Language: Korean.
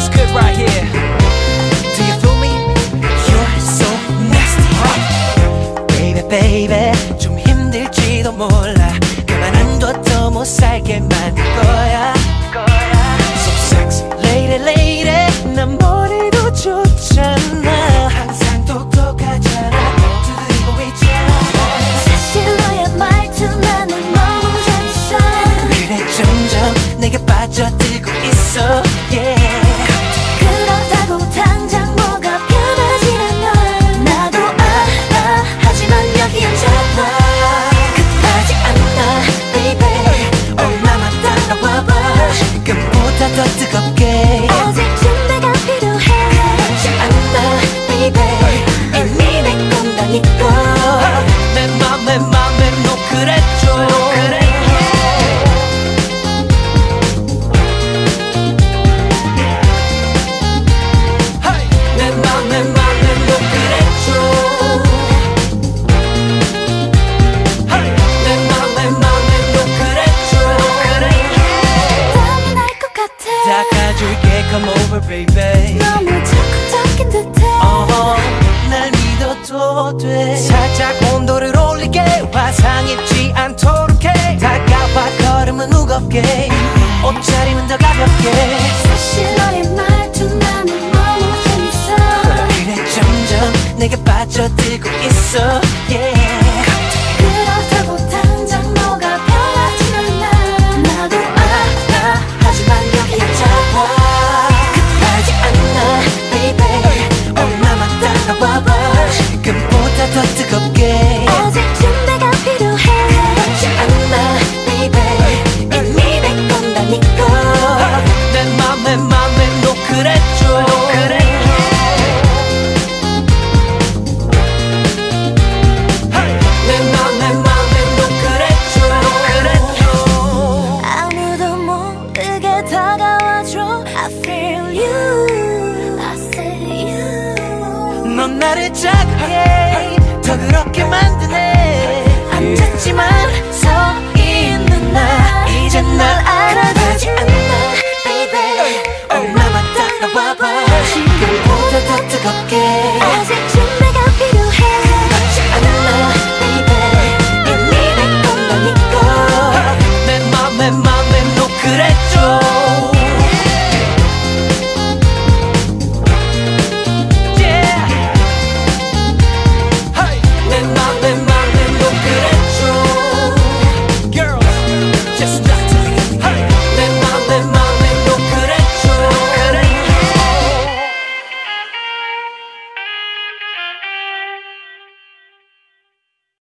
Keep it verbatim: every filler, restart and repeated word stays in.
feels good right here. Do you feel me? You're so nasty. Baby baby 좀 힘들지도 몰라. 가만 안 둬도 못 살게 만들 거야. So sexy lady lady 난 머리도 좋잖아. 항상 똑똑하잖아. 두드리고 있잖아. 사실 너의 말투만은 너무 재밌어. 그래 점점 내게 빠져들고 있어. Yeah. 그렇다고 당장 뭐가 변하진 않아. 나도 알아. 하지만 여기엔 잡아. 급하지 않아 baby. 얼마만 따라와봐. 지금보다 더 뜨겁게. 아직 준비가 필요해. 급하지 않아 baby. 이미 내 건다니까. 내 맘에 맘에 노크랬죠. 닦아줄게 come over baby. 너무 적극적인 듯해. uh-huh. 날 믿어도 돼. 살짝 온도를 올리게. 화상 입지 않도록 해. 다가와 걸음은 무겁게. 옷차림은 더 가볍게. 사실 너의 말투만은 너무 재밌어. 그래 점점 내게 빠져들고 있어. Yeah. 그렇다고 당장 뭐가 변하진 않아. 나도 알아. 하지만 여기에 잡아. 급하지 않아 baby. 얼마만 따라와봐. 지금보다 더 뜨겁게. 아직 준비가 필요해. 급하지 않아 baby. 이미 내 건다니까. 내 맘에 맘에 노크랬죠. 내 맘에 맘에 노크랬죠. 아무도 모르게 다가와줘. I feel you. I say you. 넌 나를 작게 더 그렇게 만드네. 앉았지만 서 있는 나 이젠 날 알아.